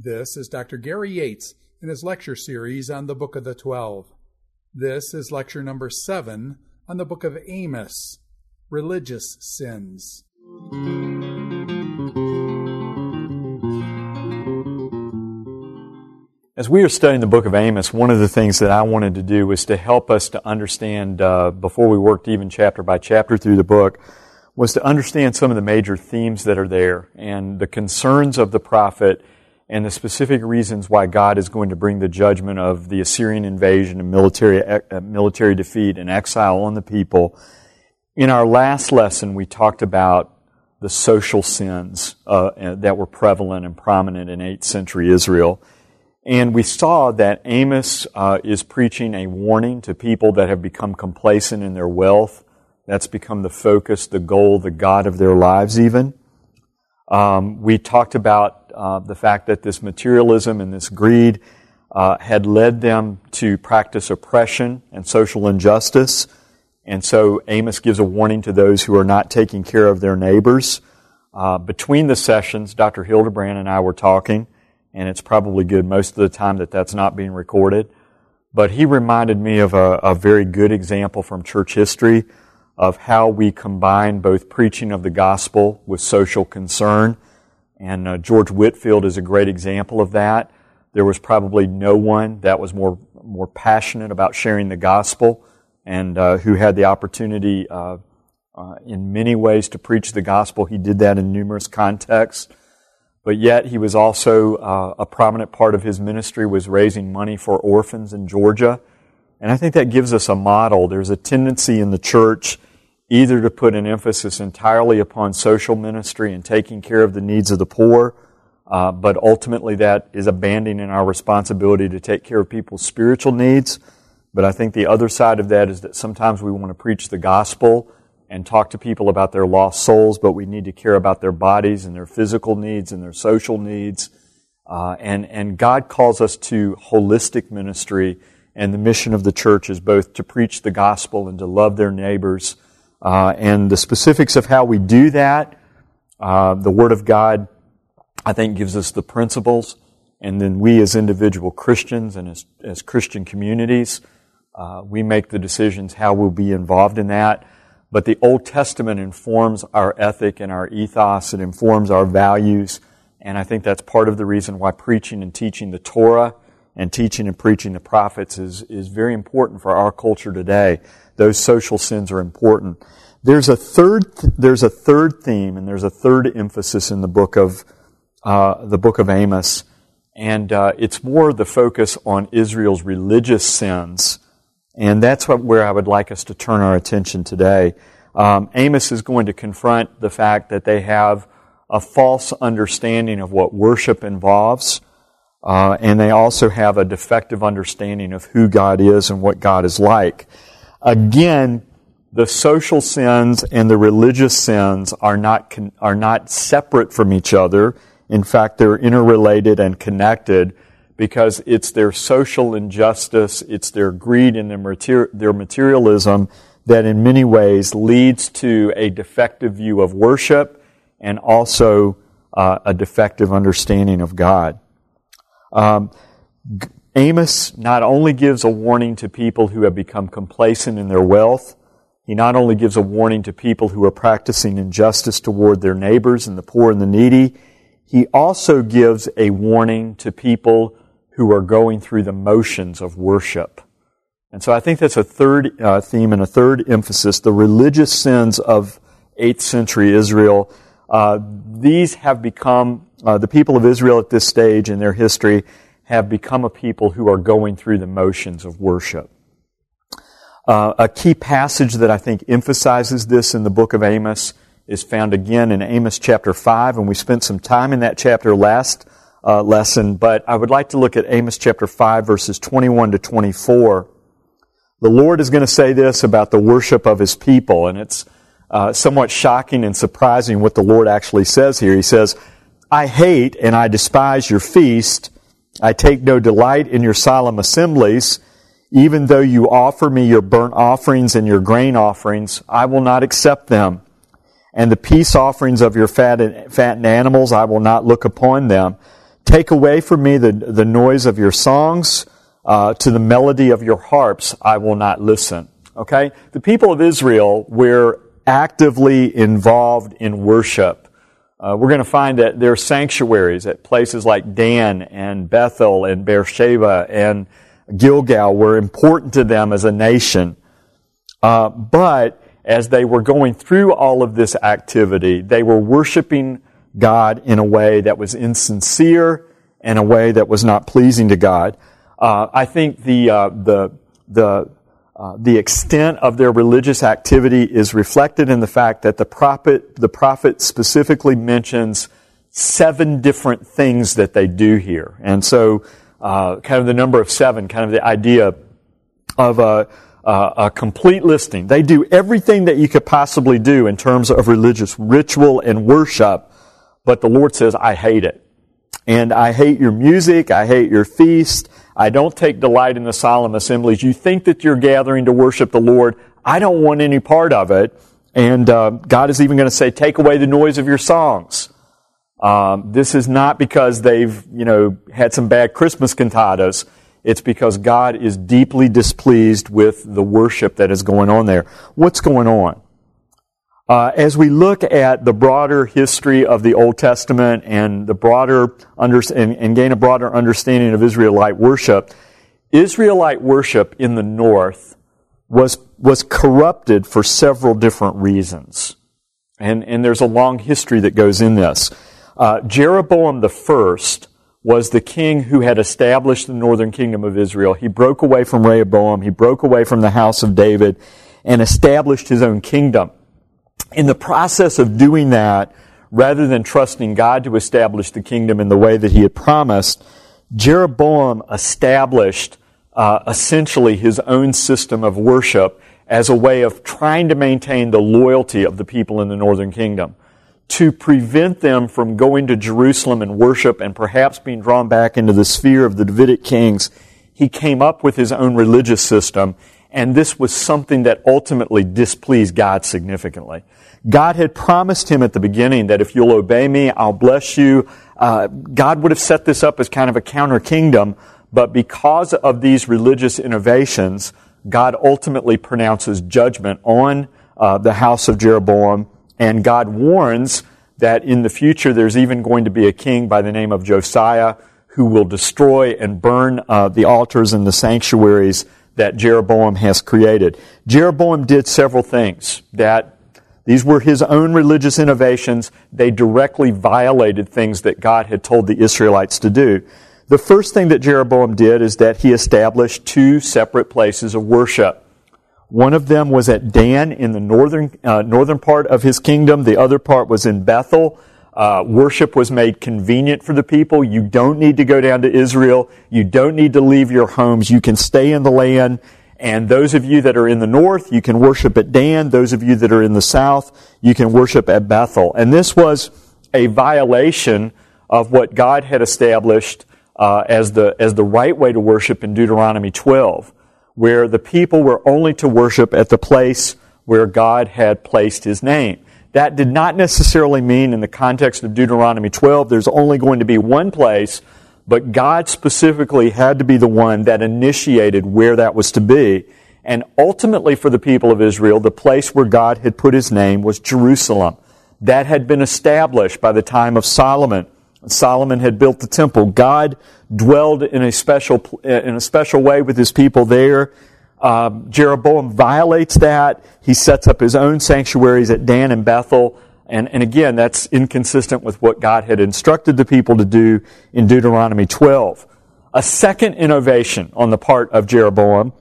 This is Dr. Gary Yates in his lecture series on the Book of the 12. This is lecture number 7 on the Book of Amos, Religious Sins. As we are studying the book of Amos, one of the things that I wanted to do was to help us to understand, before we worked even chapter by chapter through the book, was to understand some of the major themes that are there and the concerns of the prophet and the specific reasons why God is going to bring the judgment of the Assyrian invasion and military defeat and exile on the people. In our last lesson, we talked about the social sins that were prevalent and prominent in 8th century Israel. And we saw that Amos is preaching a warning to people that have become complacent in their wealth. That's become the focus, the goal, the God of their lives even. We talked about the fact that this materialism and this greed had led them to practice oppression and social injustice. And so Amos gives a warning to those who are not taking care of their neighbors. Between the sessions, Dr. Hildebrand and I were talking, and it's probably good most of the time that that's not being recorded. But he reminded me of a very good example from church history of how we combine both preaching of the gospel with social concern. And George Whitefield is a great example of that. There was probably no one that was more passionate about sharing the gospel and who had the opportunity in many ways to preach the gospel. He did that in numerous contexts. But yet he was also a prominent part of his ministry was raising money for orphans in Georgia. And I think that gives us a model. There's a tendency in the church either to put an emphasis entirely upon social ministry and taking care of the needs of the poor, but ultimately that is abandoning our responsibility to take care of people's spiritual needs. But I think the other side of that is that sometimes we want to preach the gospel and talk to people about their lost souls, but we need to care about their bodies and their physical needs and their social needs. And God calls us to holistic ministry, and the mission of the church is both to preach the gospel and to love their neighbors. And the specifics of how we do that, the Word of God, I think, gives us the principles. And then we as individual Christians and as Christian communities, we make the decisions how we'll be involved in that. But the Old Testament informs our ethic and our ethos. It informs our values. And I think that's part of the reason why preaching and teaching the Torah and teaching and preaching the prophets is very important for our culture today. Those social sins are important. There's a third theme and there's a third emphasis in the book of Amos, and it's more the focus on Israel's religious sins, and that's where I would like us to turn our attention today. Amos is going to confront the fact that they have a false understanding of what worship involves, and they also have a defective understanding of who God is and what God is like. Again, the social sins and the religious sins are not separate from each other. In fact, they're interrelated and connected because it's their social injustice, it's their greed and their materialism that in many ways leads to a defective view of worship and also a defective understanding of God. Amos not only gives a warning to people who have become complacent in their wealth, he not only gives a warning to people who are practicing injustice toward their neighbors and the poor and the needy, he also gives a warning to people who are going through the motions of worship. And so I think that's a third theme and a third emphasis, the religious sins of 8th century Israel. These have become, the people of Israel at this stage in their history have become a people who are going through the motions of worship. A key passage that I think emphasizes this in the book of Amos is found again in Amos chapter 5, and we spent some time in that chapter last lesson, but I would like to look at Amos chapter 5, verses 21 to 24. The Lord is going to say this about the worship of His people, and it's somewhat shocking and surprising what the Lord actually says here. He says, I hate and I despise your feast. I take no delight in your solemn assemblies. Even though you offer me your burnt offerings and your grain offerings, I will not accept them. And the peace offerings of your fattened animals, I will not look upon them. Take away from me the noise of your songs. To the melody of your harps, I will not listen. Okay? The people of Israel were actively involved in worship. We're going to find that their sanctuaries at places like Dan and Bethel and Beersheba and Gilgal were important to them as a nation. But as they were going through all of this activity, they were worshiping God in a way that was insincere and a way that was not pleasing to God. I think the extent of their religious activity is reflected in the fact that the prophet specifically mentions 7 different things that they do here. And so, kind of the number of 7, kind of the idea of a complete listing. They do everything that you could possibly do in terms of religious ritual and worship, but the Lord says, I hate it. And I hate your music, I hate your feast, I don't take delight in the solemn assemblies. You think that you're gathering to worship the Lord. I don't want any part of it. And God is even going to say, take away the noise of your songs. This is not because they've, had some bad Christmas cantatas. It's because God is deeply displeased with the worship that is going on there. What's going on? As we look at the broader history of the Old Testament and the broader and gain a broader understanding of Israelite worship in the north was corrupted for several different reasons. And there's a long history that goes in this. Jeroboam the first was the king who had established the northern kingdom of Israel. He broke away from Rehoboam. He broke away from the house of David and established his own kingdom. In the process of doing that, rather than trusting God to establish the kingdom in the way that he had promised, Jeroboam established essentially his own system of worship as a way of trying to maintain the loyalty of the people in the northern kingdom, to prevent them from going to Jerusalem and worship and perhaps being drawn back into the sphere of the Davidic kings. He came up with his own religious system, and this was something that ultimately displeased God significantly. God had promised him at the beginning that if you'll obey me, I'll bless you. God would have set this up as kind of a counter kingdom, but because of these religious innovations, God ultimately pronounces judgment on the house of Jeroboam, and God warns that in the future there's even going to be a king by the name of Josiah who will destroy and burn the altars and the sanctuaries that Jeroboam has created. Jeroboam did several things that these were his own religious innovations. They directly violated things that God had told the Israelites to do. The first thing that Jeroboam did is that he established 2 separate places of worship. One of them was at Dan in the northern part of his kingdom. The other part was in Bethel. Worship was made convenient for the people. You don't need to go down to Israel. You don't need to leave your homes. You can stay in the land. And those of you that are in the north, you can worship at Dan. Those of you that are in the south, you can worship at Bethel. And this was a violation of what God had established as the right way to worship in Deuteronomy 12, where the people were only to worship at the place where God had placed His name. That did not necessarily mean in the context of Deuteronomy 12 there's only going to be one place, but God specifically had to be the one that initiated where that was to be. And ultimately for the people of Israel, the place where God had put His name was Jerusalem. That had been established by the time of Solomon. Solomon had built the temple. God dwelled in a special way with His people there. Jeroboam violates that. He sets up his own sanctuaries at Dan and Bethel. And again, that's inconsistent with what God had instructed the people to do in Deuteronomy 12. A second innovation on the part of Jeroboam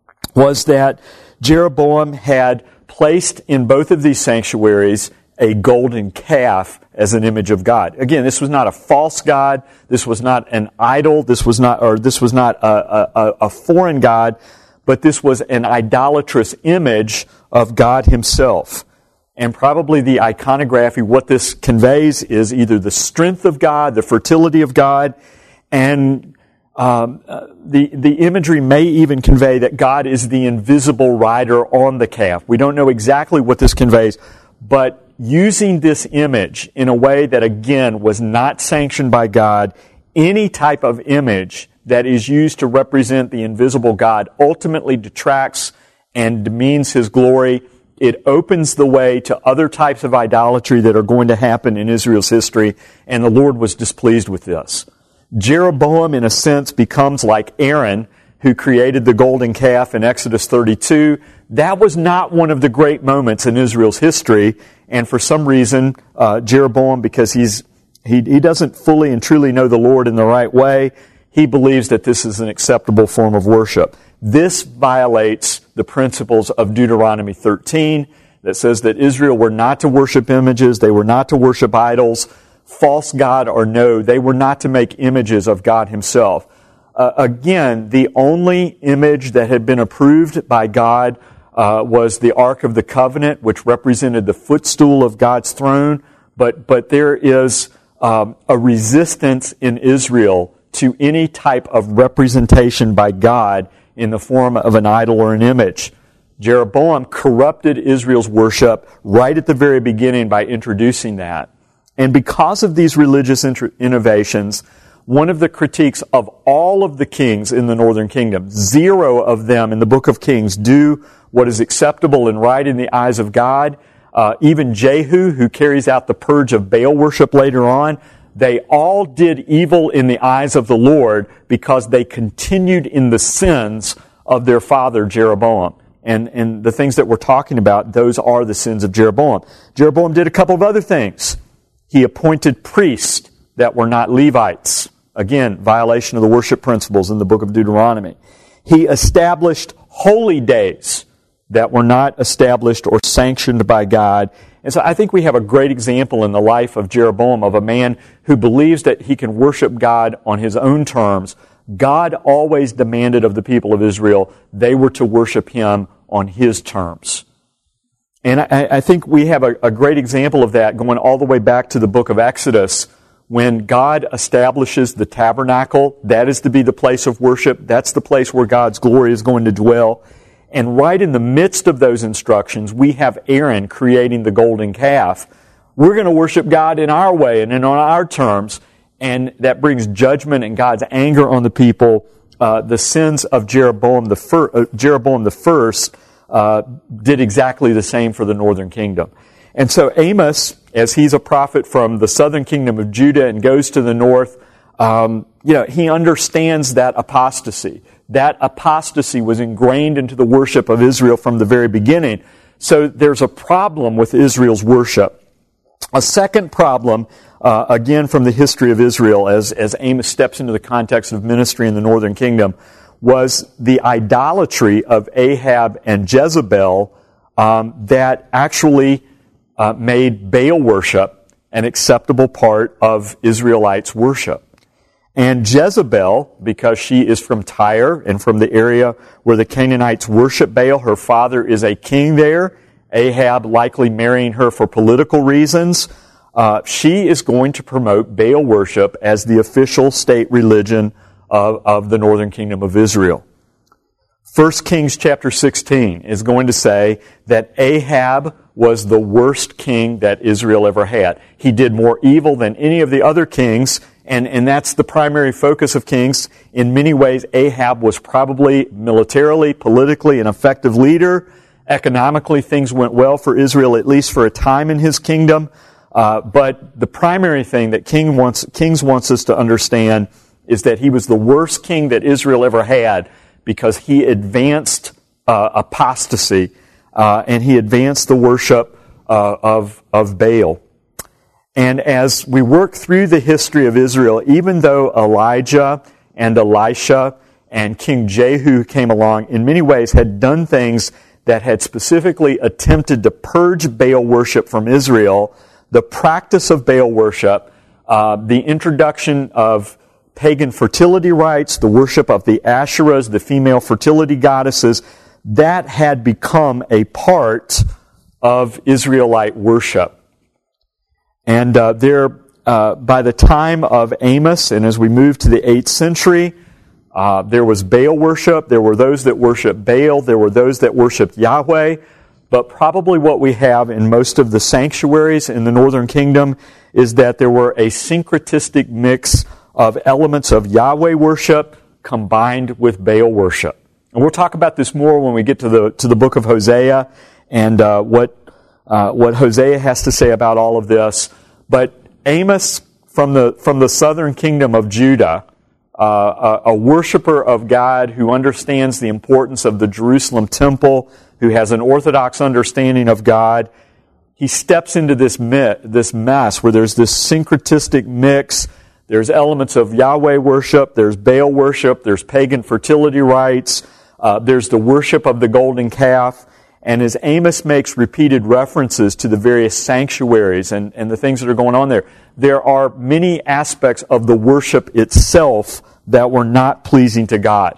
was that Jeroboam had placed in both of these sanctuaries a golden calf as an image of God. Again, this was not a false god. This was not an idol. This was not a foreign god, but this was an idolatrous image of God Himself. And probably the iconography, what this conveys is either the strength of God, the fertility of God, and the imagery may even convey that God is the invisible rider on the calf. We don't know exactly what this conveys, but using this image in a way that, again, was not sanctioned by God any type of image that is used to represent the invisible God ultimately detracts and demeans His glory. It opens the way to other types of idolatry that are going to happen in Israel's history, and the Lord was displeased with this. Jeroboam, in a sense, becomes like Aaron, who created the golden calf in Exodus 32. That was not one of the great moments in Israel's history, and for some reason, Jeroboam, because he doesn't fully and truly know the Lord in the right way, he believes that this is an acceptable form of worship. This violates the principles of Deuteronomy 13 that says that Israel were not to worship images, they were not to worship idols, false god or no, they were not to make images of God Himself. Again, the only image that had been approved by God was the Ark of the Covenant, which represented the footstool of God's throne. But there is a resistance in Israel to any type of representation by God in the form of an idol or an image. Jeroboam corrupted Israel's worship right at the very beginning by introducing that. And because of these religious innovations, one of the critiques of all of the kings in the northern kingdom, 0 of them in the book of Kings do what is acceptable and right in the eyes of God. Even Jehu, who carries out the purge of Baal worship later on, they all did evil in the eyes of the Lord because they continued in the sins of their father Jeroboam. And the things that we're talking about, those are the sins of Jeroboam. Jeroboam did a couple of other things. He appointed priests that were not Levites. Again, violation of the worship principles in the book of Deuteronomy. He established holy days that were not established or sanctioned by God. And so I think we have a great example in the life of Jeroboam of a man who believes that he can worship God on his own terms. God always demanded of the people of Israel they were to worship Him on His terms. And I think we have a great example of that going all the way back to the book of Exodus, when God establishes the tabernacle. That is to be the place of worship. That's the place where God's glory is going to dwell. And right in the midst of those instructions, we have Aaron creating the golden calf. We're going to worship God in our way and on our terms, and that brings judgment and God's anger on the people. The sins of Jeroboam the first did exactly the same for the northern kingdom. And so Amos, as he's a prophet from the southern kingdom of Judah and goes to the north, he understands that apostasy. That apostasy was ingrained into the worship of Israel from the very beginning. So there's a problem with Israel's worship. A second problem, again from the history of Israel, as Amos steps into the context of ministry in the northern kingdom, was the idolatry of Ahab and Jezebel that actually made Baal worship an acceptable part of Israelites' worship. And Jezebel, because she is from Tyre and from the area where the Canaanites worship Baal, her father is a king there, Ahab likely marrying her for political reasons, she is going to promote Baal worship as the official state religion of the northern kingdom of Israel. 1 Kings chapter 16 is going to say that Ahab was the worst king that Israel ever had. He did more evil than any of the other kings, and that's the primary focus of kings. In many ways, Ahab was probably militarily, politically an effective leader. Economically, things went well for Israel, at least for a time in his kingdom. But the primary thing that Kings wants us to understand is that he was the worst king that Israel ever had because he advanced apostasy and he advanced the worship of Baal. And as we work through the history of Israel, even though Elijah and Elisha and King Jehu came along, in many ways had done things that had specifically attempted to purge Baal worship from Israel, the practice of Baal worship, the introduction of pagan fertility rites, the worship of the Asherahs, the female fertility goddesses, that had become a part of Israelite worship. And by the time of Amos, and as we move to the 8th century, there was Baal worship. There were those that worshiped Baal. There were those that worshiped Yahweh. But probably what we have in most of the sanctuaries in the northern kingdom is that there were a syncretistic mix of elements of Yahweh worship combined with Baal worship. And we'll talk about this more when we get to the book of Hosea and what Hosea has to say about all of this. But Amos, from the southern kingdom of Judah, a worshiper of God who understands the importance of the Jerusalem temple, who has an orthodox understanding of God, he steps into this mess where there's this syncretistic mix. There's elements of Yahweh worship, there's Baal worship, there's pagan fertility rites, there's the worship of the golden calf. And as Amos makes repeated references to the various sanctuaries and the things that are going on there are many aspects of the worship itself that were not pleasing to God.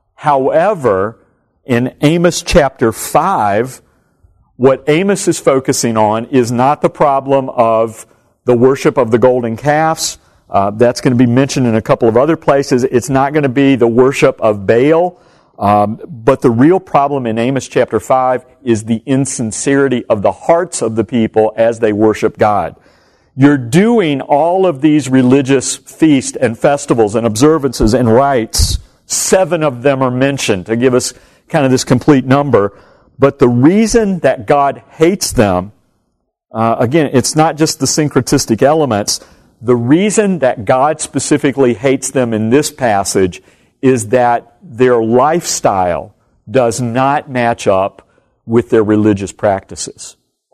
However, in Amos chapter 5, what Amos is focusing on is not the problem of the worship of the golden calves. That's going to be mentioned in a couple of other places. It's not going to be the worship of Baal. But the real problem in Amos chapter 5 is the insincerity of the hearts of the people as they worship God. You're doing all of these religious feasts and festivals and observances and rites. 7 of them are mentioned to give us kind of this complete number. But the reason that God hates them, again, it's not just the syncretistic elements. The reason that God specifically hates them in this passage is that their lifestyle does not match up with their religious practices.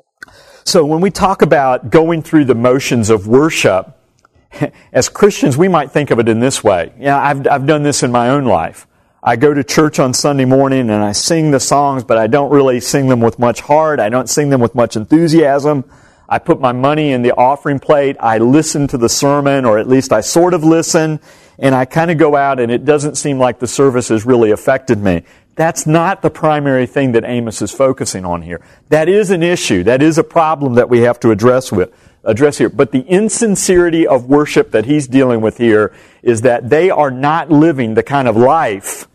So when we talk about going through the motions of worship, as Christians, we might think of it in this way. I've done this in my own life. I go to church on Sunday morning and I sing the songs, but I don't really sing them with much heart. I don't sing them with much enthusiasm. I put my money in the offering plate. I listen to the sermon, or at least I sort of listen, and I kind of go out and it doesn't seem like the service has really affected me. That's not the primary thing that Amos is focusing on here. That is an issue. That is a problem that we have to address here. But the insincerity of worship that he's dealing with here is that they are not living the kind of life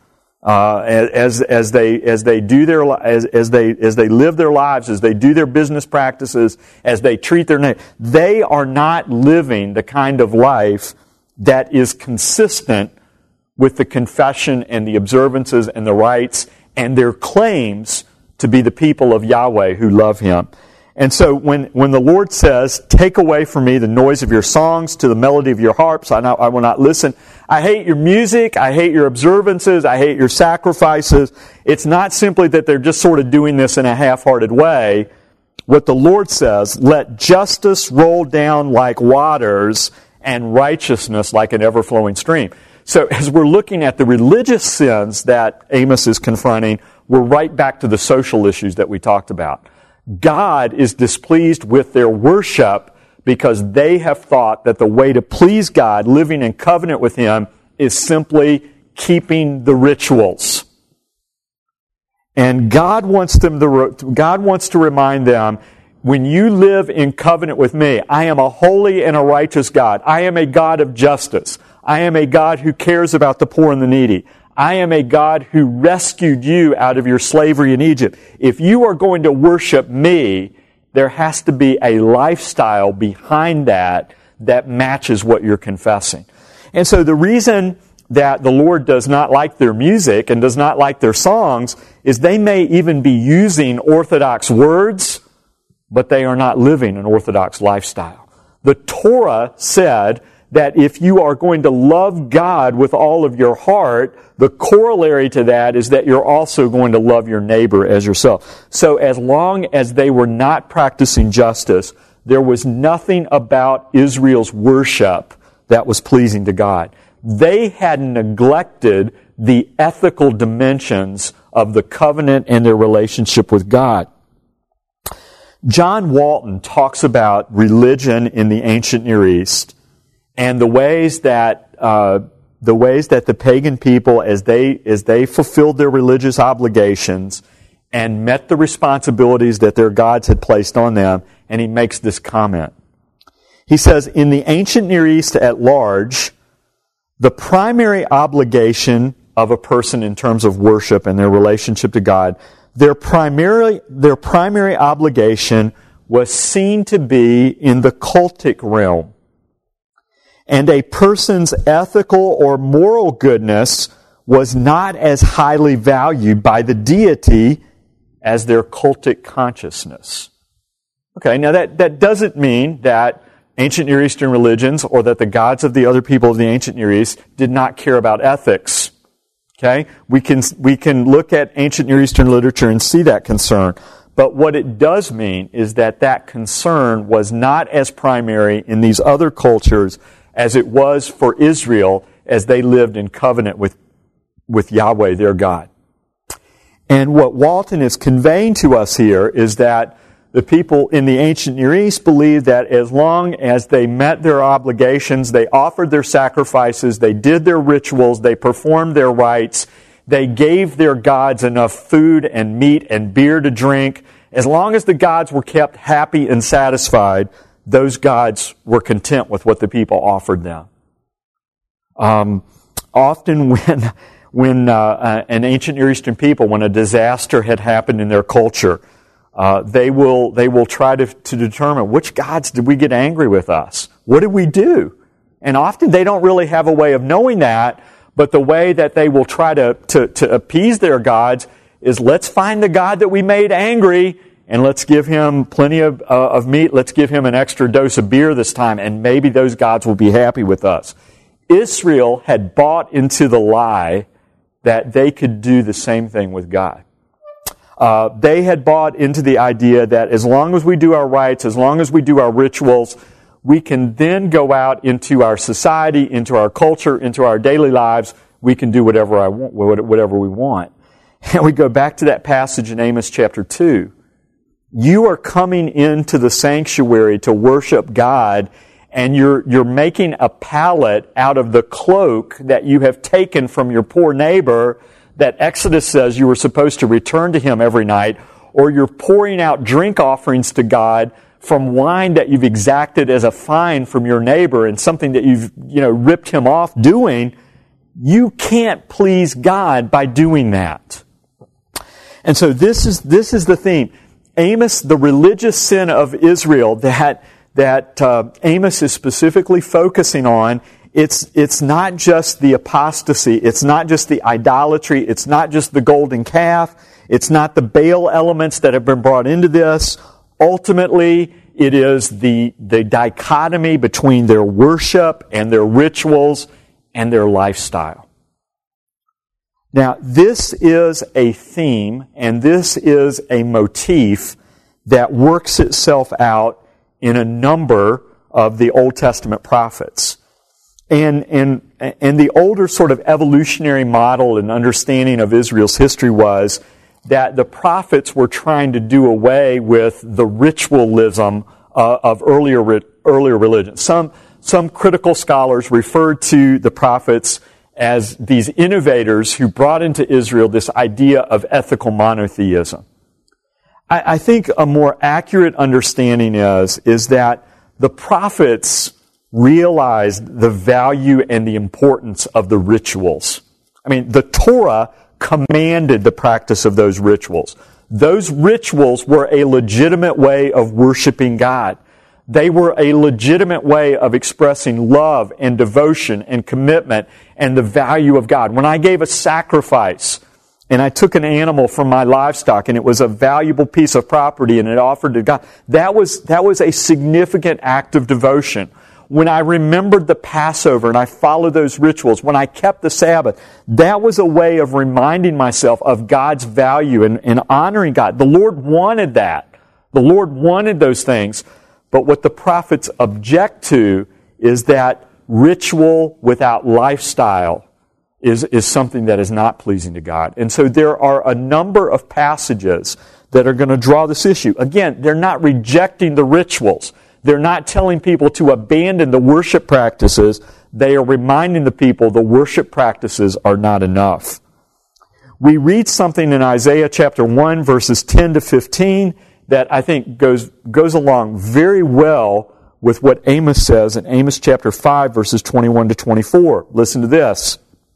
as they live their lives, as they do their business practices, as they treat their neighbor. They are not living the kind of life that is consistent with the confession and the observances and the rites and their claims to be the people of Yahweh who love Him. And so when the Lord says, take away from me the noise of your songs, to the melody of your harps, I will not listen. I hate your music, I hate your observances, I hate your sacrifices. It's not simply that they're just sort of doing this in a half-hearted way. What the Lord says, let justice roll down like waters and righteousness like an ever-flowing stream. So as we're looking at the religious sins that Amos is confronting, we're right back to the social issues that we talked about. God is displeased with their worship because they have thought that the way to please God, living in covenant with Him, is simply keeping the rituals. And God wants to remind them, when you live in covenant with me, I am a holy and a righteous God. I am a God of justice. I am a God who cares about the poor and the needy. I am a God who rescued you out of your slavery in Egypt. If you are going to worship me, there has to be a lifestyle behind that matches what you're confessing. And so the reason that the Lord does not like their music and does not like their songs is they may even be using orthodox words, but they are not living an orthodox lifestyle. The Torah said that if you are going to love God with all of your heart, the corollary to that is that you're also going to love your neighbor as yourself. So as long as they were not practicing justice, there was nothing about Israel's worship that was pleasing to God. They had neglected the ethical dimensions of the covenant and their relationship with God. John Walton talks about religion in the ancient Near East and the ways that the pagan people, as they fulfilled their religious obligations and met the responsibilities that their gods had placed on them, and he makes this comment. He says, in the ancient Near East at large, the primary obligation of a person in terms of worship and their relationship to God, their primary obligation was seen to be in the cultic realm. and a person's ethical or moral goodness was not as highly valued by the deity as their cultic consciousness. Okay, now that doesn't mean that ancient Near Eastern religions or that the gods of the other people of the ancient Near East did not care about ethics. Okay? We can look at ancient Near Eastern literature and see that concern. But what it does mean is that concern was not as primary in these other cultures as it was for Israel as they lived in covenant with Yahweh, their God. And what Walton is conveying to us here is that the people in the ancient Near East believed that as long as they met their obligations, they offered their sacrifices, they did their rituals, they performed their rites, they gave their gods enough food and meat and beer to drink, as long as the gods were kept happy and satisfied, those gods were content with what the people offered them. Often when an ancient Near Eastern people, when a disaster had happened in their culture, they will try to determine which gods did we get angry with us? What did we do? And often they don't really have a way of knowing that, but the way that they will try to appease their gods is let's find the God that we made angry and let's give him plenty of meat. Let's give him an extra dose of beer this time and maybe those gods will be happy with us. Israel had bought into the lie that they could do the same thing with God. They had bought into the idea that as long as we do our rites, as long as we do our rituals, we can then go out into our society, into our culture, into our daily lives. We can do whatever we want. And we go back to that passage in Amos chapter 2. You are coming into the sanctuary to worship God, and you're making a pallet out of the cloak that you have taken from your poor neighbor that Exodus says you were supposed to return to him every night, or you're pouring out drink offerings to God from wine that you've exacted as a fine from your neighbor and something that you've ripped him off doing. You can't please God by doing that. And so this is the theme. Amos, the religious sin of Israel that Amos is specifically focusing on, it's not just the apostasy, it's not just the idolatry, it's not just the golden calf, it's not the Baal elements that have been brought into this. Ultimately, it is the dichotomy between their worship and their rituals and their lifestyle. Now, this is a theme and this is a motif that works itself out in a number of the Old Testament prophets. And the older sort of evolutionary model and understanding of Israel's history was that the prophets were trying to do away with the ritualism of earlier religion. Some critical scholars referred to the prophets as these innovators who brought into Israel this idea of ethical monotheism. I think a more accurate understanding is that the prophets realized the value and the importance of the rituals. I mean, the Torah commanded the practice of those rituals. Those rituals were a legitimate way of worshiping God. They were a legitimate way of expressing love and devotion and commitment and the value of God. When I gave a sacrifice and I took an animal from my livestock and it was a valuable piece of property and it offered to God, that was a significant act of devotion. When I remembered the Passover and I followed those rituals, when I kept the Sabbath, that was a way of reminding myself of God's value and honoring God. The Lord wanted that. The Lord wanted those things. But what the prophets object to is that ritual without lifestyle is something that is not pleasing to God. And so there are a number of passages that are going to draw this issue. Again, they're not rejecting the rituals. They're not telling people to abandon the worship practices. They are reminding the people the worship practices are not enough. We read something in Isaiah chapter 1, verses 10 to 15, that I think goes along very well with what Amos says in Amos chapter 5, verses 21 to 24. Listen to this.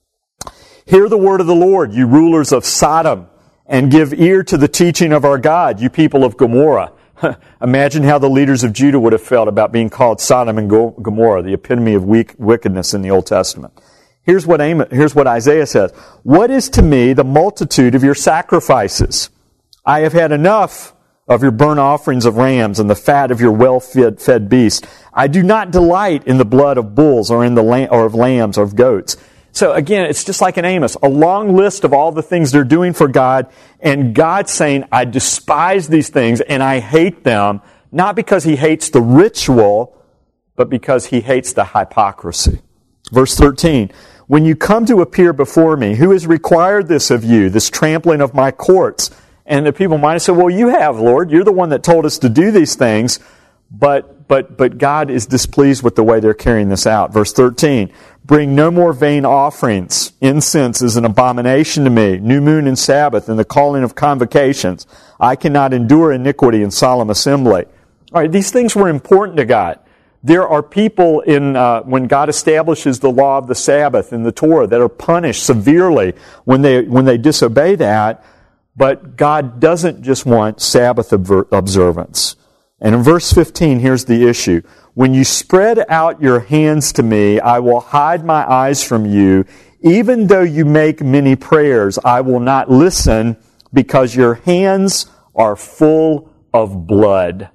Hear the word of the Lord, you rulers of Sodom, and give ear to the teaching of our God, you people of Gomorrah. Imagine how the leaders of Judah would have felt about being called Sodom and Gomorrah, the epitome of wickedness in the Old Testament. Here's what Isaiah says. What is to me the multitude of your sacrifices? I have had enough of your burnt offerings of rams and the fat of your well-fed beasts. I do not delight in the blood of bulls or of lambs or of goats. So again, it's just like in Amos, a long list of all the things they're doing for God, and God saying, I despise these things and I hate them, not because He hates the ritual, but because He hates the hypocrisy. Verse 13, when you come to appear before me, who has required this of you, this trampling of my courts? And the people might have said, well, you have, Lord. You're the one that told us to do these things. But God is displeased with the way they're carrying this out. Verse 13, bring no more vain offerings. Incense is an abomination to me. New moon and Sabbath and the calling of convocations. I cannot endure iniquity in solemn assembly. All right, these things were important to God. There are people when God establishes the law of the Sabbath in the Torah that are punished severely when they disobey that. But God doesn't just want Sabbath observance. And in verse 15, here's the issue. When you spread out your hands to me, I will hide my eyes from you. Even though you make many prayers, I will not listen because your hands are full of blood.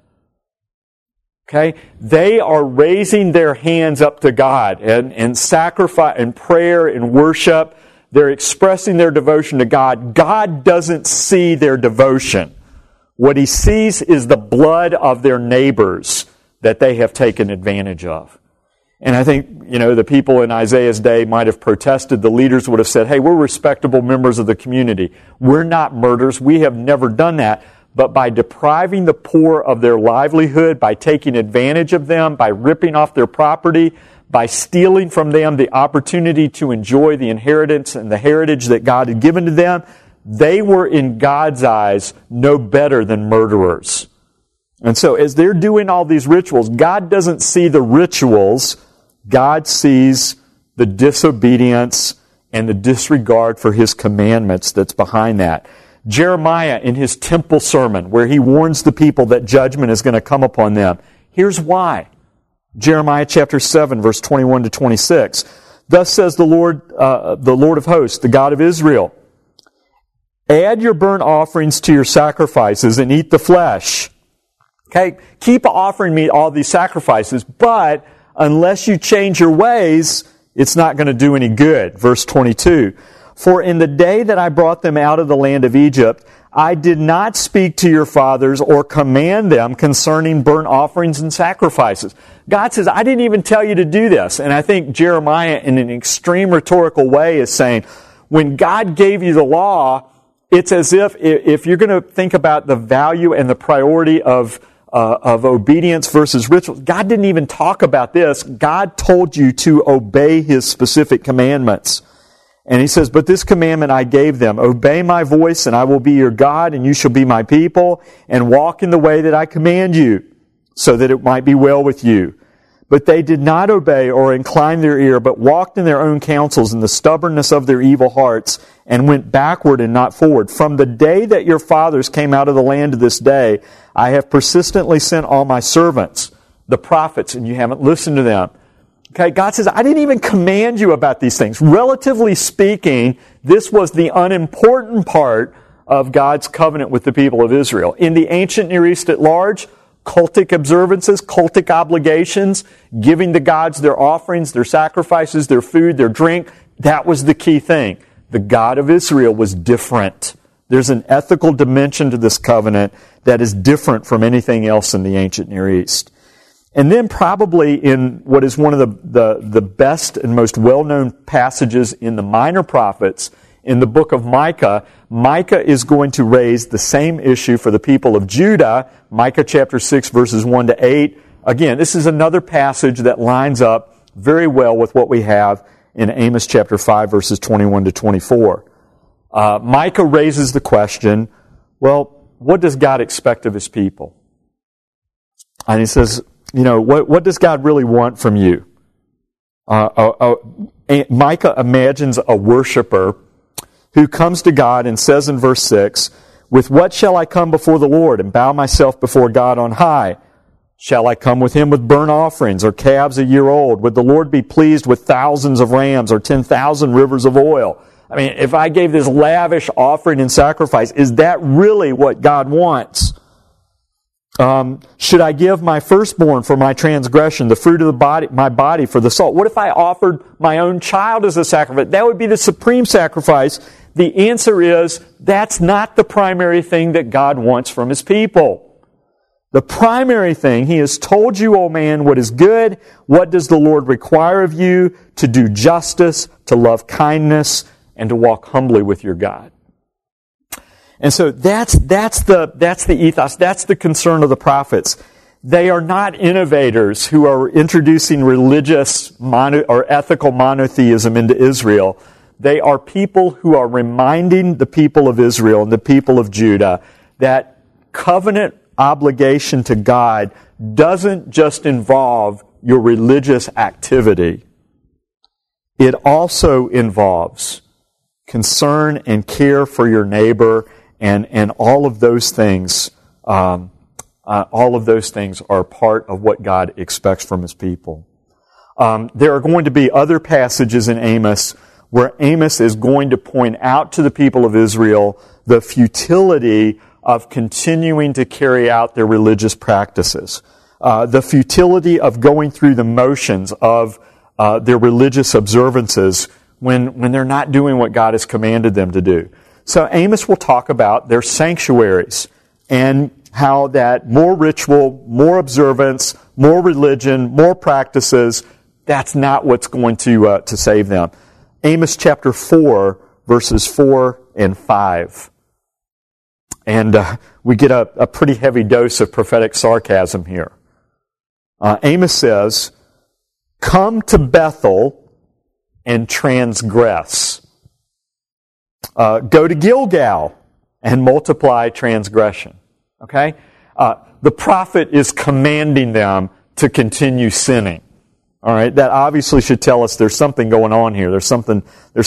Okay? They are raising their hands up to God and sacrifice and prayer and worship. They're expressing their devotion to God. God doesn't see their devotion. What He sees is the blood of their neighbors that they have taken advantage of. And I think, the people in Isaiah's day might have protested. The leaders would have said, hey, we're respectable members of the community. We're not murderers. We have never done that. But by depriving the poor of their livelihood, by taking advantage of them, by ripping off their property, by stealing from them the opportunity to enjoy the inheritance and the heritage that God had given to them, they were in God's eyes no better than murderers. And so as they're doing all these rituals, God doesn't see the rituals. God sees the disobedience and the disregard for His commandments that's behind that. Jeremiah, in his temple sermon, where he warns the people that judgment is going to come upon them, here's why. Jeremiah chapter 7, verse 21 to 26. Thus says the Lord of hosts, the God of Israel, add your burnt offerings to your sacrifices and eat the flesh. Okay? Keep offering me all these sacrifices, but unless you change your ways, it's not going to do any good. Verse 22. For in the day that I brought them out of the land of Egypt, I did not speak to your fathers or command them concerning burnt offerings and sacrifices. God says, I didn't even tell you to do this. And I think Jeremiah, in an extreme rhetorical way, is saying, when God gave you the law, it's as if you're going to think about the value and the priority of obedience versus ritual, God didn't even talk about this. God told you to obey His specific commandments. And He says, but this commandment I gave them, obey my voice and I will be your God and you shall be my people, and walk in the way that I command you, so that it might be well with you. But they did not obey or incline their ear, but walked in their own counsels in the stubbornness of their evil hearts, and went backward and not forward. From the day that your fathers came out of the land to this day, I have persistently sent all my servants, the prophets, and you haven't listened to them. Okay, God says, I didn't even command you about these things. Relatively speaking, this was the unimportant part of God's covenant with the people of Israel. In the ancient Near East at large, cultic observances, cultic obligations, giving the gods their offerings, their sacrifices, their food, their drink, that was the key thing. The God of Israel was different. There's an ethical dimension to this covenant that is different from anything else in the ancient Near East. And then probably in what is one of the best and most well-known passages in the Minor Prophets, in the book of Micah, Micah is going to raise the same issue for the people of Judah, Micah chapter 6, verses 1 to 8. Again, this is another passage that lines up very well with what we have in Amos chapter 5, verses 21 to 24. Micah raises the question, well, what does God expect of His people? And he says, what does God really want from you? Micah imagines a worshiper who comes to God and says in verse 6, with what shall I come before the Lord and bow myself before God on high? Shall I come with him with burnt offerings or calves a year old? Would the Lord be pleased with thousands of rams or 10,000 rivers of oil? I mean, if I gave this lavish offering and sacrifice, is that really what God wants? Should I give my firstborn for my transgression, the fruit of the body, my body for the salt? What if I offered my own child as a sacrifice? That would be the supreme sacrifice. The answer is, that's not the primary thing that God wants from His people. The primary thing, He has told you, O man, what is good. What does the Lord require of you? To do justice, to love kindness, and to walk humbly with your God. And so that's the ethos, that's the concern of the prophets. They are not innovators who are introducing religious or ethical monotheism into Israel. They are people who are reminding the people of Israel and the people of Judah that covenant obligation to God doesn't just involve your religious activity. It also involves concern and care for your neighbor, and all of those things. All of those things are part of what God expects from His people. There are going to be other passages in Amos where Amos is going to point out to the people of Israel the futility of continuing to carry out their religious practices, the futility of going through the motions of their religious observances when they're not doing what God has commanded them to do. So Amos will talk about their sanctuaries and how that more ritual, more observance, more religion, more practices, that's not what's going to save them. Amos chapter 4, verses 4 and 5. And we get a pretty heavy dose of prophetic sarcasm here. Amos says, "Come to Bethel and transgress. Go to Gilgal and multiply transgression." Okay? The prophet is commanding them to continue sinning. All right? That obviously should tell us there's something going on here. There's something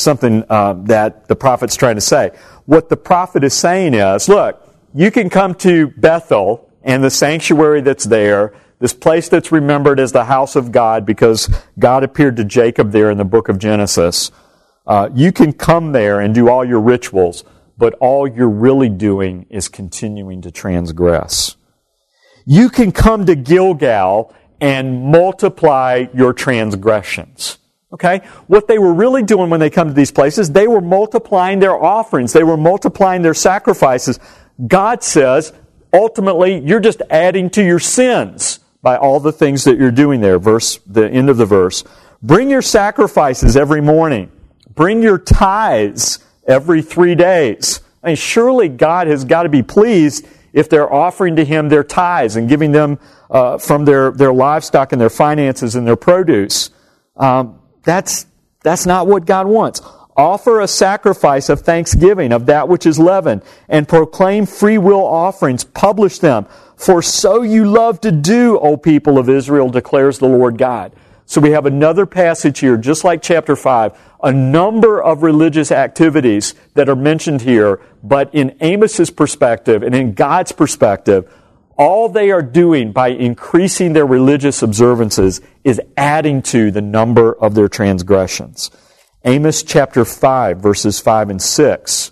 that the prophet's trying to say. What the prophet is saying is, look, you can come to Bethel and the sanctuary that's there, this place that's remembered as the house of God because God appeared to Jacob there in the book of Genesis. You can come there and do all your rituals, but all you're really doing is continuing to transgress. You can come to Gilgal and multiply your transgressions. Okay? What they were really doing when they come to these places, they were multiplying their offerings. They were multiplying their sacrifices. God says, ultimately, you're just adding to your sins by all the things that you're doing there. The end of the verse. Bring your sacrifices every morning. Bring your tithes every 3 days. I mean, surely God has got to be pleased if they're offering to Him their tithes and giving them from their livestock and their finances and their produce. That's not what God wants. Offer a sacrifice of thanksgiving of that which is leavened, and proclaim free will offerings. Publish them. For so you love to do, O people of Israel, declares the Lord God. So we have another passage here, just like chapter 5, a number of religious activities that are mentioned here, but in Amos's perspective and in God's perspective, all they are doing by increasing their religious observances is adding to the number of their transgressions. Amos chapter 5, verses 5 and 6.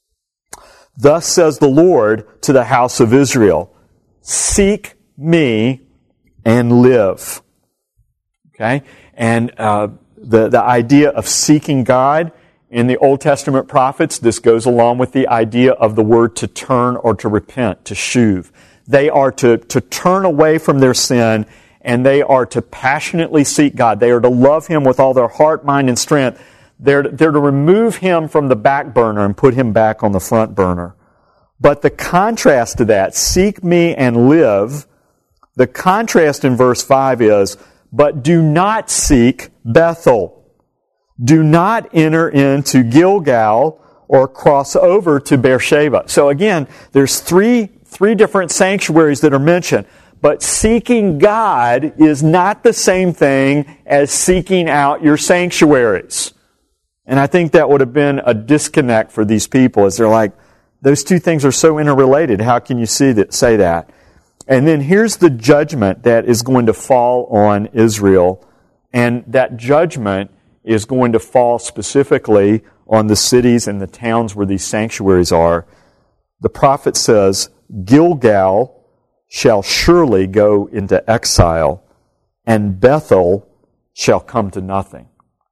Thus says the Lord to the house of Israel, seek me and live. Okay? And the idea of seeking God in the Old Testament prophets, this goes along with the idea of the word to turn or to repent, to shuv. They are to turn away from their sin, and they are to passionately seek God. They are to love Him with all their heart, mind, and strength. They're to remove Him from the back burner and put Him back on the front burner. But the contrast to that, seek me and live, the contrast in verse 5 is, but do not seek Bethel. Do not enter into Gilgal or cross over to Beersheba. So again, there's three different sanctuaries that are mentioned. But seeking God is not the same thing as seeking out your sanctuaries. And I think that would have been a disconnect for these people as they're like, Those two things are so interrelated. How can you say that? And then here's the judgment that is going to fall on Israel. And that judgment is going to fall specifically on the cities and the towns where these sanctuaries are. The prophet says, Gilgal shall surely go into exile, and Bethel shall come to nothing.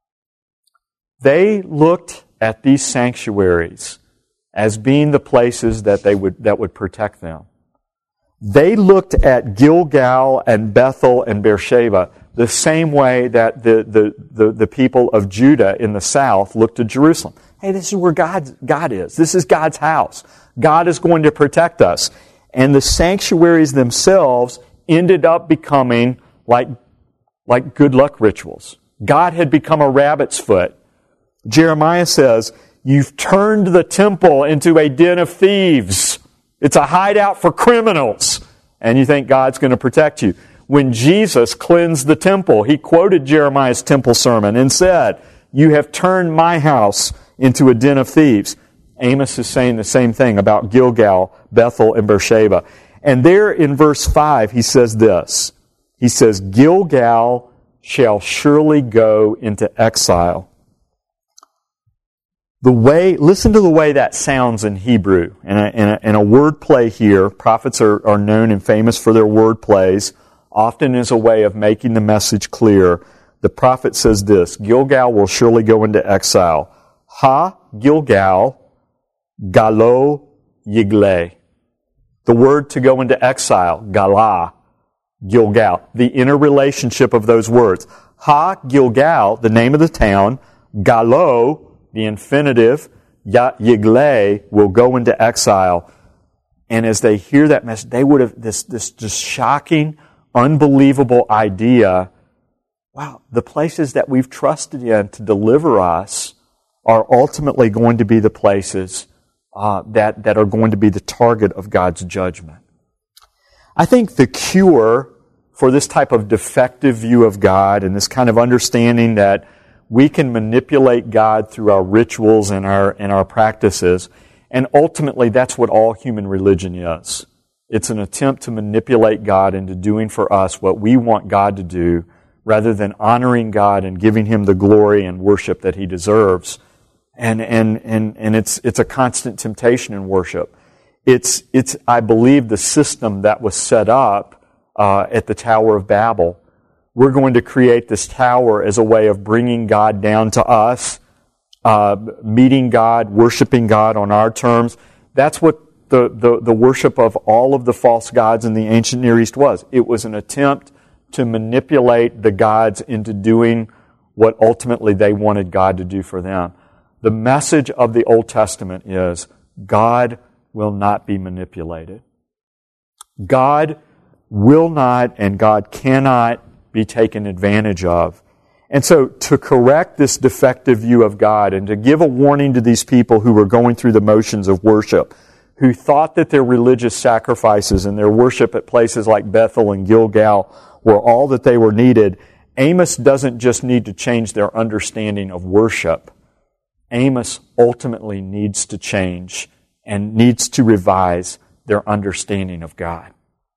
They looked at these sanctuaries as being the places that would protect them. They looked at Gilgal and Bethel and Beersheba the same way that the people of Judah in the south looked to Jerusalem. Hey, this is where God is. This is God's house. God is going to protect us. And the sanctuaries themselves ended up becoming like good luck rituals. God had become a rabbit's foot. Jeremiah says, you've turned the temple into a den of thieves. It's a hideout for criminals. And you think God's going to protect you. When Jesus cleansed the temple, he quoted Jeremiah's temple sermon and said, you have turned my house into a den of thieves. Amos is saying the same thing about Gilgal, Bethel, and Beersheba. And there in verse 5, he says this. He says, Gilgal shall surely go into exile. Listen to the way that sounds in Hebrew. And a word play here. Prophets are known and famous for their word plays, often as a way of making the message clear. The prophet says this, Gilgal will surely go into exile. Ha, Gilgal, Galo, Yigle. The word to go into exile, Gala, Gilgal. The interrelationship of those words. Ha, Gilgal, the name of the town. Galo, the infinitive, Yigle, will go into exile. And as they hear that message, they would have this just shocking, unbelievable idea. Wow, the places that we've trusted in to deliver us are ultimately going to be the places that are going to be the target of God's judgment. I think the cure for this type of defective view of God and this kind of understanding that we can manipulate God through our rituals and our practices, and ultimately that's what all human religion is. It's an attempt to manipulate God into doing for us what we want God to do, rather than honoring God and giving Him the glory and worship that He deserves. And it's a constant temptation in worship. It's I believe the system that was set up at the Tower of Babel. We're going to create this tower as a way of bringing God down to us, meeting God, worshiping God on our terms. That's what the worship of all of the false gods in the ancient Near East was. It was an attempt to manipulate the gods into doing what ultimately they wanted God to do for them. The message of the Old Testament is God will not be manipulated. God will not and God cannot be taken advantage of. And so to correct this defective view of God and to give a warning to these people who were going through the motions of worship, who thought that their religious sacrifices and their worship at places like Bethel and Gilgal were all that they were needed, Amos doesn't just need to change their understanding of worship. Amos ultimately needs to change and needs to revise their understanding of God.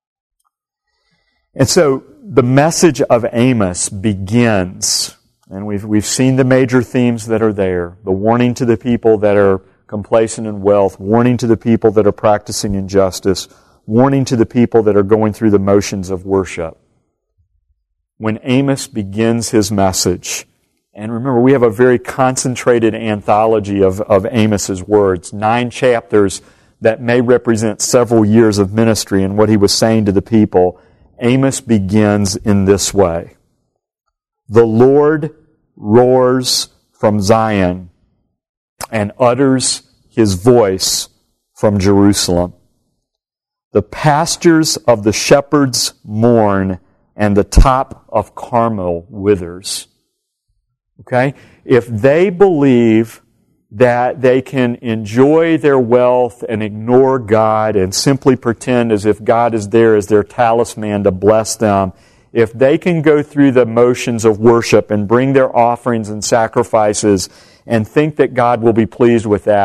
And so the message of Amos begins, and we've seen the major themes that are there. The warning to the people that are complacent in wealth, warning to the people that are practicing injustice, warning to the people that are going through the motions of worship. When Amos begins his message, and remember, we have a very concentrated anthology of Amos's words, 9 chapters that may represent several years of ministry and what he was saying to the people. Amos begins in this way. The Lord roars from Zion and utters His voice from Jerusalem. The pastures of the shepherds mourn, and the top of Carmel withers. Okay? If they believe that they can enjoy their wealth and ignore God and simply pretend as if God is there as their talisman to bless them, if they can go through the motions of worship and bring their offerings and sacrifices and think that God will be pleased with that,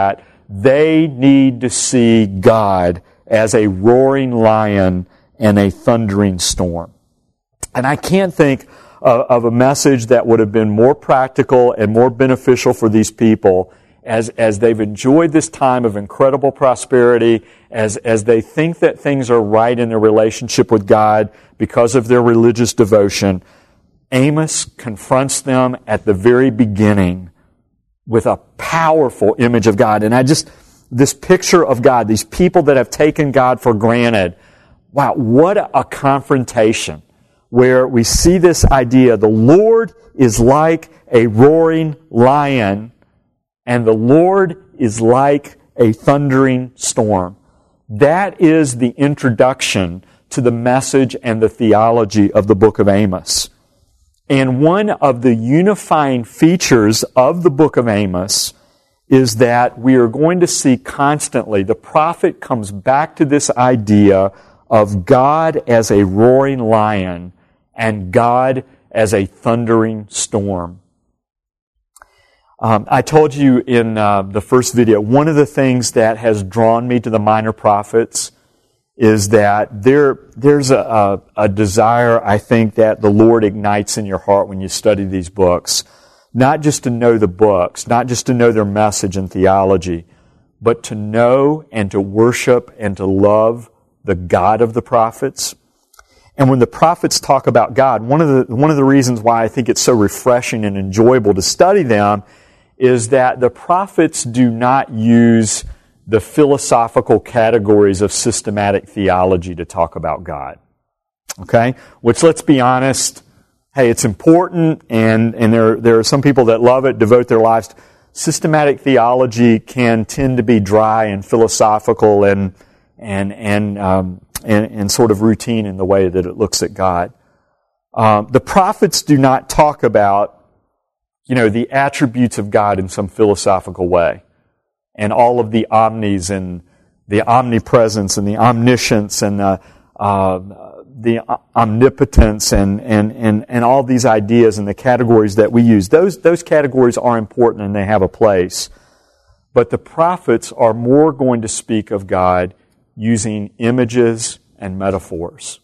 they need to see God as a roaring lion and a thundering storm. And I can't think of a message that would have been more practical and more beneficial for these people as they've enjoyed this time of incredible prosperity, as they think that things are right in their relationship with God because of their religious devotion. Amos confronts them at the very beginning with a powerful image of God. And this picture of God, these people that have taken God for granted, wow, what a confrontation, where we see this idea, the Lord is like a roaring lion, and the Lord is like a thundering storm. That is the introduction to the message and the theology of the book of Amos. And one of the unifying features of the book of Amos is that we are going to see constantly, the prophet comes back to this idea of God as a roaring lion and God as a thundering storm. I told you in the first video, one of the things that has drawn me to the minor prophets is that there's a desire, I think, that the Lord ignites in your heart when you study these books. Not just to know the books, not just to know their message and theology, but to know and to worship and to love the God of the prophets. And when the prophets talk about God, one of the reasons why I think it's so refreshing and enjoyable to study them is that the prophets do not use the philosophical categories of systematic theology to talk about God. Okay? Which, let's be honest, hey, it's important, and there are some people that love it, devote their lives to. Systematic theology can tend to be dry and philosophical and sort of routine in the way that it looks at God. The prophets do not talk about, the attributes of God in some philosophical way, and all of the omnis and the omnipresence and the omniscience and the omnipotence and all these ideas and the categories that we use. Those categories are important and they have a place. But the prophets are more going to speak of God using images and metaphors.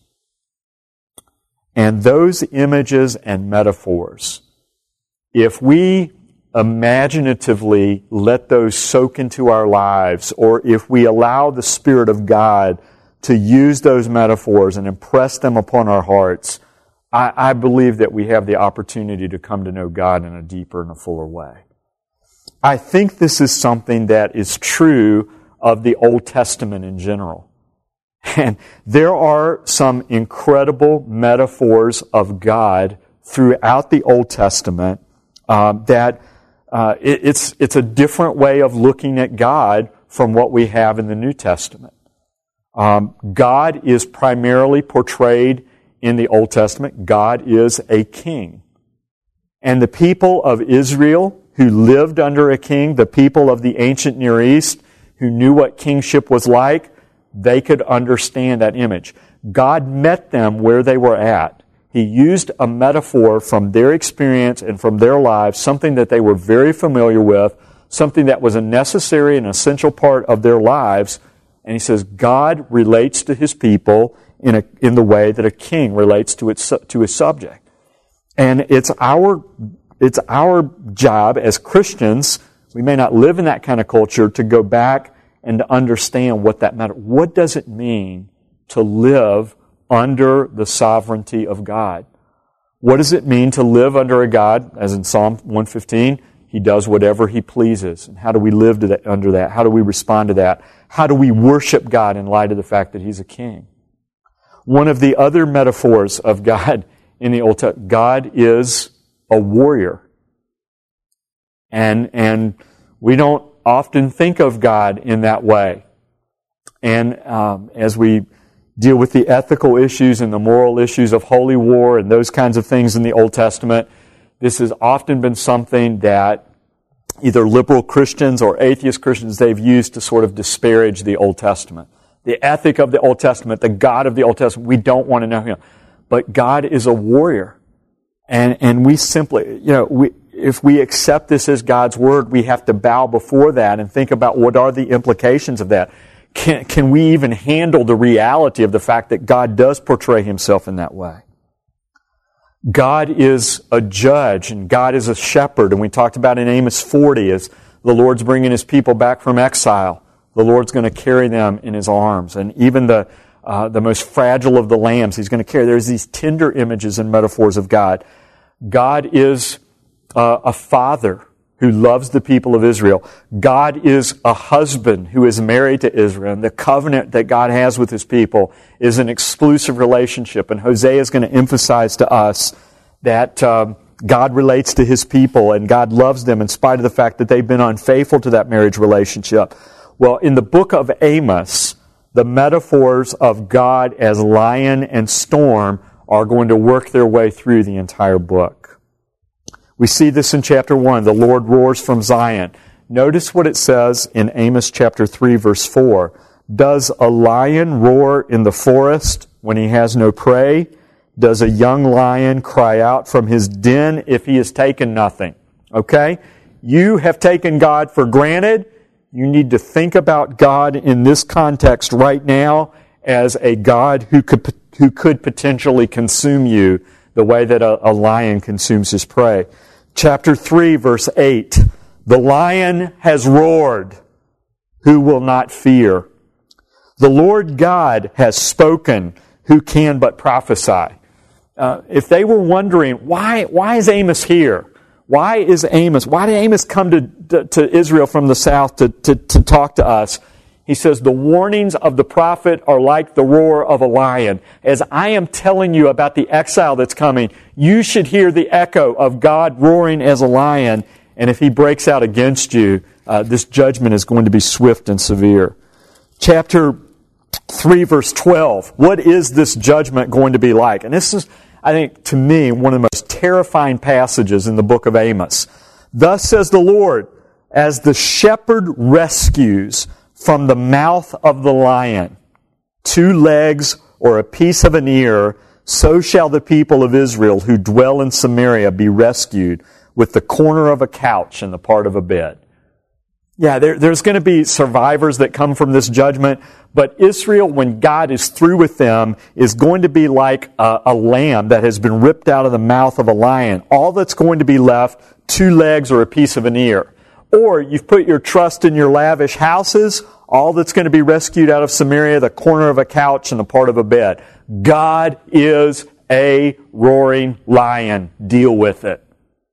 And those images and metaphors, if we imaginatively let those soak into our lives, or if we allow the Spirit of God to use those metaphors and impress them upon our hearts, I believe that we have the opportunity to come to know God in a deeper and a fuller way. I think this is something that is true of the Old Testament in general. And there are some incredible metaphors of God throughout the Old Testament it's a different way of looking at God from what we have in the New Testament. God is primarily portrayed in the Old Testament. God is a king. And the people of Israel who lived under a king, the people of the ancient Near East who knew what kingship was like, they could understand that image. God met them where they were at. He used a metaphor from their experience and from their lives, something that they were very familiar with, something that was a necessary and essential part of their lives. And he says God relates to his people in the way that a king relates to his subject. And it's our job as Christians, we may not live in that kind of culture, to go back and to understand what that matters. What does it mean to live under the sovereignty of God? What does it mean to live under a God, as in Psalm 115, He does whatever He pleases? And how do we live under that? How do we respond to that? How do we worship God in light of the fact that He's a king? One of the other metaphors of God in the Old Testament, God is a warrior. And we don't often think of God in that way. And as we deal with the ethical issues and the moral issues of holy war and those kinds of things in the Old Testament, this has often been something that either liberal Christians or atheist Christians, they've used to sort of disparage the Old Testament. The ethic of the Old Testament, the God of the Old Testament, we don't want to know Him. But God is a warrior. And we simply, if we accept this as God's Word, we have to bow before that and think about what are the implications of that. Can we even handle the reality of the fact that God does portray Himself in that way? God is a judge and God is a shepherd. And we talked about in Amos 40 as the Lord's bringing His people back from exile. The Lord's going to carry them in His arms. And even the most fragile of the lambs He's going to carry. There's these tender images and metaphors of God. God is a father who loves the people of Israel. God is a husband who is married to Israel. And the covenant that God has with His people is an exclusive relationship. And Hosea is going to emphasize to us that God relates to His people and God loves them in spite of the fact that they've been unfaithful to that marriage relationship. Well, in the book of Amos, the metaphors of God as lion and storm are going to work their way through the entire book. We see this in chapter 1. The Lord roars from Zion. Notice what it says in Amos chapter 3, verse 4. Does a lion roar in the forest when he has no prey? Does a young lion cry out from his den if he has taken nothing? Okay? You have taken God for granted. You need to think about God in this context right now as a God who could potentially consume you the way that a lion consumes his prey. Chapter 3, verse 8. The lion has roared. Who will not fear? The Lord God has spoken. Who can but prophesy? If they were wondering, why is Amos here? Why did Amos come to Israel from the south to talk to us? He says, the warnings of the prophet are like the roar of a lion. As I am telling you about the exile that's coming, you should hear the echo of God roaring as a lion. And if He breaks out against you, this judgment is going to be swift and severe. Chapter 3, verse 12. What is this judgment going to be like? And this is, I think, to me, one of the most terrifying passages in the book of Amos. Thus says the Lord, as the shepherd rescues from the mouth of the lion 2 legs or a piece of an ear, so shall the people of Israel who dwell in Samaria be rescued with the corner of a couch and the part of a bed. Yeah, there's going to be survivors that come from this judgment, but Israel, when God is through with them, is going to be like a lamb that has been ripped out of the mouth of a lion. All that's going to be left, 2 legs or a piece of an ear. Or you've put your trust in your lavish houses, all that's going to be rescued out of Samaria, the corner of a couch and the part of a bed. God is a roaring lion. Deal with it.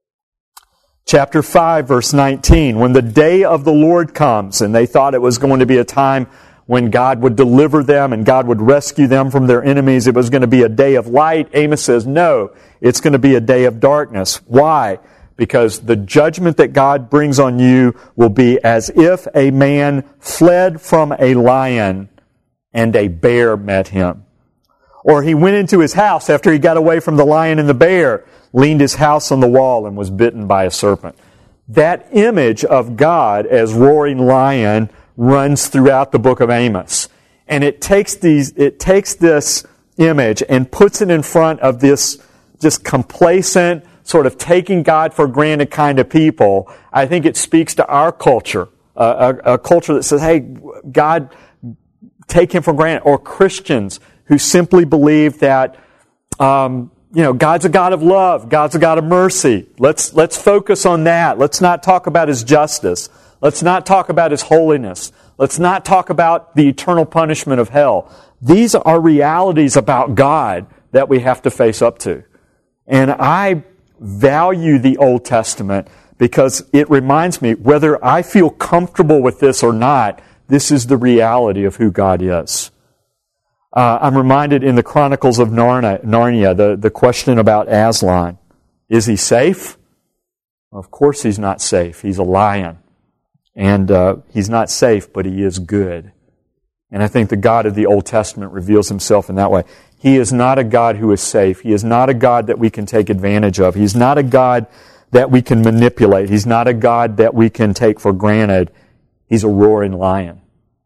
Chapter 5, verse 19. When the day of the Lord comes, and they thought it was going to be a time when God would deliver them and God would rescue them from their enemies, it was going to be a day of light. Amos says, no, it's going to be a day of darkness. Why? Because the judgment that God brings on you will be as if a man fled from a lion and a bear met him. Or he went into his house after he got away from the lion and the bear, leaned his house on the wall and was bitten by a serpent. That image of God as roaring lion runs throughout the book of Amos. And it takes this image and puts it in front of this just complacent, sort of taking God for granted kind of people. I think it speaks to our culture, a culture that says, hey, God, take Him for granted. Or Christians who simply believe that, God's a God of love, God's a God of mercy. Let's focus on that. Let's not talk about His justice. Let's not talk about His holiness. Let's not talk about the eternal punishment of hell. These are realities about God that we have to face up to. And I value the Old Testament because it reminds me, whether I feel comfortable with this or not, this is the reality of who God is. I'm reminded in the Chronicles of Narnia, the question about Aslan. Is he safe? Of course he's not safe. He's a lion. And he's not safe, but he is good. And I think the God of the Old Testament reveals Himself in that way. He is not a God who is safe. He is not a God that we can take advantage of. He's not a God that we can manipulate. He's not a God that we can take for granted. He's a roaring lion.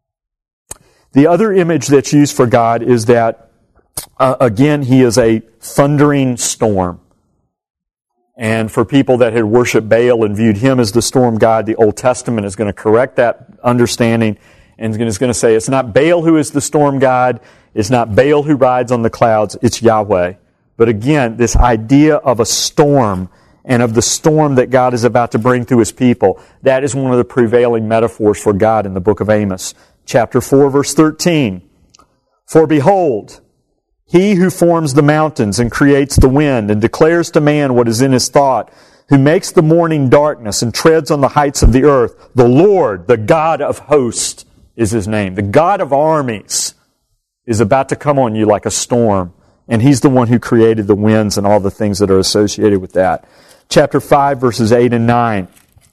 The other image that's used for God is that, again, He is a thundering storm. And for people that had worshiped Baal and viewed him as the storm god, the Old Testament is going to correct that understanding and is going to say it's not Baal who is the storm god, it's not Baal who rides on the clouds, it's Yahweh. But again, this idea of a storm and of the storm that God is about to bring through His people, that is one of the prevailing metaphors for God in the book of Amos. Chapter 4, verse 13. For behold, He who forms the mountains and creates the wind and declares to man what is in his thought, who makes the morning darkness and treads on the heights of the earth, the Lord, the God of hosts, is His name. The God of armies is about to come on you like a storm, and He's the one who created the winds and all the things that are associated with that. Chapter 5, verses 8 and 9.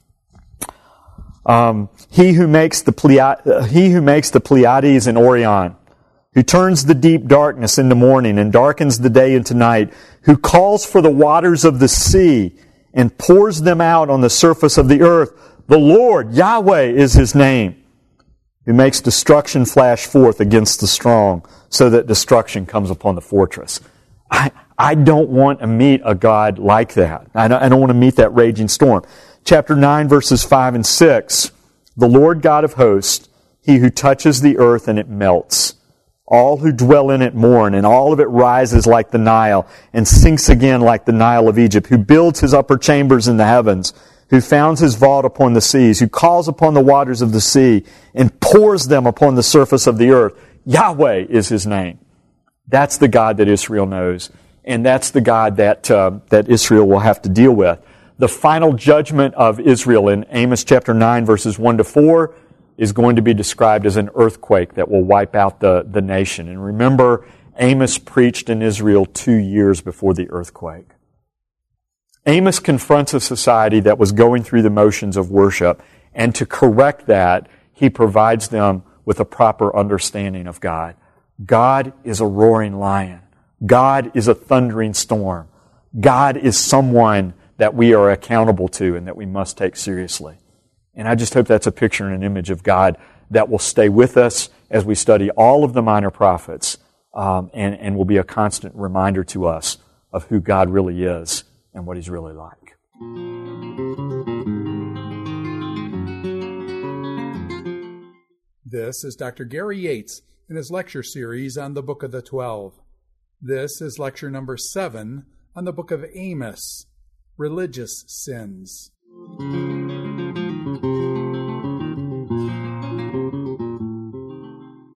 He who makes the Pleiades and Orion, who turns the deep darkness into morning and darkens the day into night, who calls for the waters of the sea and pours them out on the surface of the earth. The Lord, Yahweh, is His name, who makes destruction flash forth against the strong, so that destruction comes upon the fortress. I don't want to meet a God like that. I don't want to meet that raging storm. Chapter 9, verses 5 and 6. The Lord God of hosts, He who touches the earth and it melts. All who dwell in it mourn, and all of it rises like the Nile, and sinks again like the Nile of Egypt, who builds His upper chambers in the heavens, who founds His vault upon the seas, who calls upon the waters of the sea, and pours them upon the surface of the earth. Yahweh is His name. That's the God that Israel knows, and that's the God that Israel will have to deal with. The final judgment of Israel in Amos chapter 9, verses 1 to 4, is going to be described as an earthquake that will wipe out the nation. And remember, Amos preached in Israel 2 years before the earthquake. Amos confronts a society that was going through the motions of worship, and to correct that, he provides them with a proper understanding of God. God is a roaring lion. God is a thundering storm. God is someone that we are accountable to and that we must take seriously. And I just hope that's a picture and an image of God that will stay with us as we study all of the minor prophets, and will be a constant reminder to us of who God really is and what He's really like. This is Dr. Gary Yates in his lecture series on the Book of the 12. This is lecture number 7 on the book of Amos, Religious Sins.